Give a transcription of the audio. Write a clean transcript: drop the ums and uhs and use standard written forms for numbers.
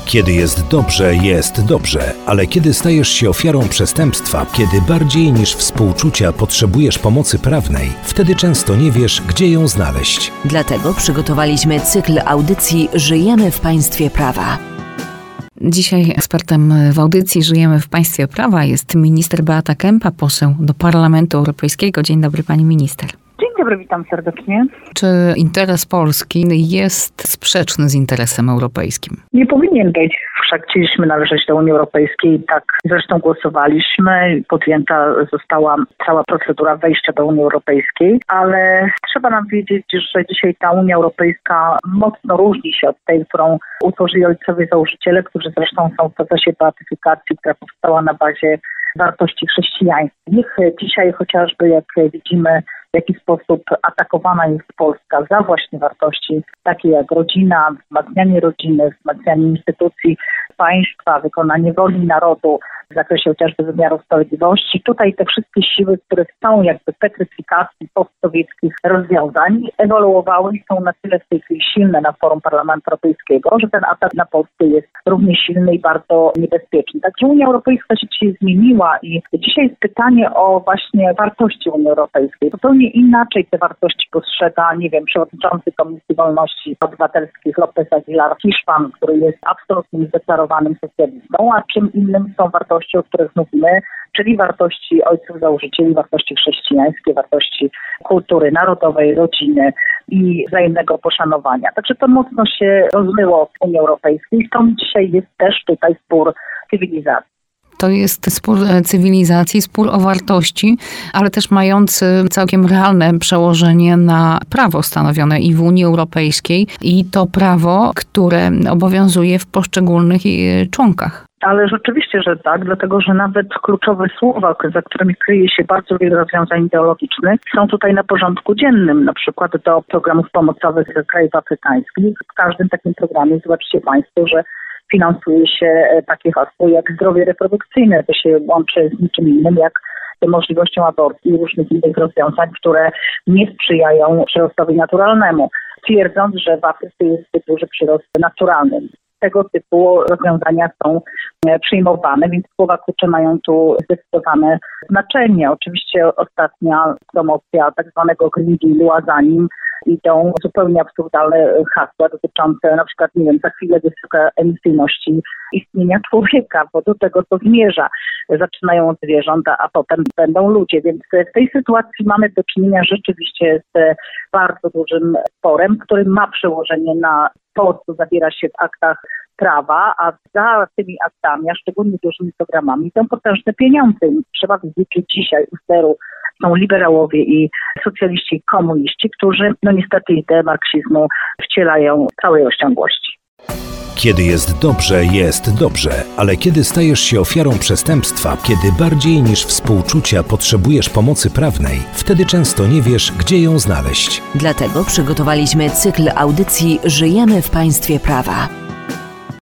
Kiedy jest dobrze, ale kiedy stajesz się ofiarą przestępstwa, kiedy bardziej niż współczucia potrzebujesz pomocy prawnej, wtedy często nie wiesz, gdzie ją znaleźć. Dlatego przygotowaliśmy cykl audycji Żyjemy w państwie prawa. Dzisiaj ekspertem w audycji Żyjemy w państwie prawa jest minister Beata Kempa, poseł do Parlamentu Europejskiego. Dzień dobry, pani minister. Dzień dobry, witam serdecznie. Czy interes Polski jest sprzeczny z interesem europejskim? Nie powinien być. Wszak chcieliśmy należeć do Unii Europejskiej, tak zresztą głosowaliśmy. Podjęta została cała procedura wejścia do Unii Europejskiej, ale trzeba nam wiedzieć, że dzisiaj ta Unia Europejska mocno różni się od tej, którą utworzyli ojcowie założyciele, którzy zresztą są w procesie beatyfikacji, która powstała na bazie wartości chrześcijańskich. Dzisiaj chociażby, jak widzimy, w jaki sposób atakowana jest Polska za właśnie wartości takie jak rodzina, wzmacnianie rodziny, wzmacnianie instytucji państwa, wykonanie woli narodu w zakresie chociażby wymiaru sprawiedliwości. Tutaj te wszystkie siły, które są jakby petryfikacji postsowieckich rozwiązań, ewoluowały i są na tyle w tej chwili silne na forum Parlamentu Europejskiego, że ten atak na Polskę jest równie silny i bardzo niebezpieczny. Także Unia Europejska się dzisiaj zmieniła i dzisiaj jest pytanie o właśnie wartości Unii Europejskiej. Zupełnie inaczej te wartości postrzega, przewodniczący Komisji Wolności Obywatelskich López Aguilar, Hiszpan, który jest absolutnie zdeklarowanym socjalistą, a czym innym są wartości, o których mówimy, czyli wartości ojców założycieli, wartości chrześcijańskie, wartości kultury narodowej, rodziny i wzajemnego poszanowania. Także to mocno się rozmyło w Unii Europejskiej. Stąd dzisiaj jest też tutaj spór cywilizacji. To jest spór cywilizacji, spór o wartości, ale też mający całkiem realne przełożenie na prawo stanowione i w Unii Europejskiej, i to prawo, które obowiązuje w poszczególnych członkach. Ale rzeczywiście, że tak, dlatego że nawet kluczowe słowa, za którymi kryje się bardzo wiele rozwiązań ideologicznych, są tutaj na porządku dziennym, na przykład do programów pomocowych krajów afrykańskich. W każdym takim programie zobaczcie Państwo, że finansuje się takie hasło jak zdrowie reprodukcyjne. To się łączy z niczym innym jak możliwością aborcji i różnych innych rozwiązań, które nie sprzyjają przyrostowi naturalnemu, twierdząc, że w Afryce jest zbyt duży przyrost naturalny. Tego typu rozwiązania są przyjmowane, więc słowa klucze mają tu zdecydowane znaczenie. Oczywiście ostatnia promocja tak zwanego Green Dealu, a za nim idą zupełnie absurdalne hasła dotyczące na przykład, za chwilę wysoka emisyjności istnienia człowieka, bo do tego to zmierza. Zaczynają od zwierząt, a potem będą ludzie, więc w tej sytuacji mamy do czynienia rzeczywiście z bardzo dużym sporem, który ma przełożenie na to, co zawiera się w aktach prawa, a za tymi aktami, a szczególnie dużymi programami, są potężne pieniądze. Trzeba wiedzieć, że dzisiaj u steru są liberałowie i socjaliści i komuniści, którzy niestety ideę marksizmu wcielają w całej rozciągłości. Kiedy jest dobrze, ale kiedy stajesz się ofiarą przestępstwa, kiedy bardziej niż współczucia potrzebujesz pomocy prawnej, wtedy często nie wiesz, gdzie ją znaleźć. Dlatego przygotowaliśmy cykl audycji Żyjemy w państwie prawa.